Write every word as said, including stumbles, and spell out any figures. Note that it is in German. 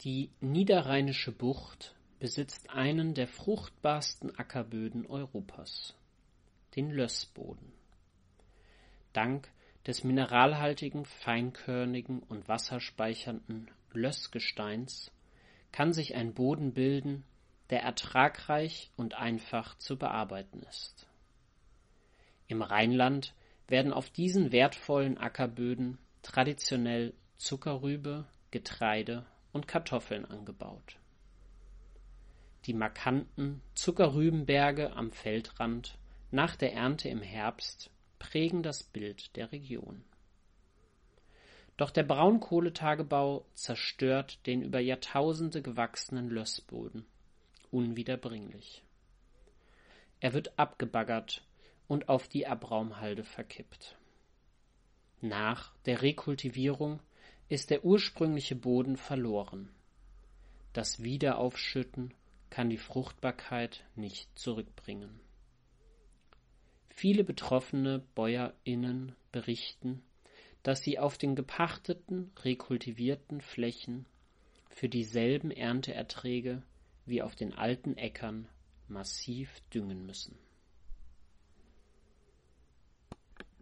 Die Niederrheinische Bucht besitzt einen der fruchtbarsten Ackerböden Europas, den Lössboden. Dank des mineralhaltigen, feinkörnigen und wasserspeichernden Lössgesteins kann sich ein Boden bilden, der ertragreich und einfach zu bearbeiten ist. Im Rheinland werden auf diesen wertvollen Ackerböden traditionell Zuckerrübe, Getreide und Kartoffeln angebaut. Die markanten Zuckerrübenberge am Feldrand nach der Ernte im Herbst prägen das Bild der Region. Doch der Braunkohletagebau zerstört den über Jahrtausende gewachsenen Lössboden unwiederbringlich. Er wird abgebaggert und auf die Abraumhalde verkippt. Nach der Rekultivierung ist der ursprüngliche Boden verloren. Das Wiederaufschütten kann die Fruchtbarkeit nicht zurückbringen. Viele betroffene BäuerInnen berichten, dass sie auf den gepachteten, rekultivierten Flächen für dieselben Ernteerträge wie auf den alten Äckern massiv düngen müssen.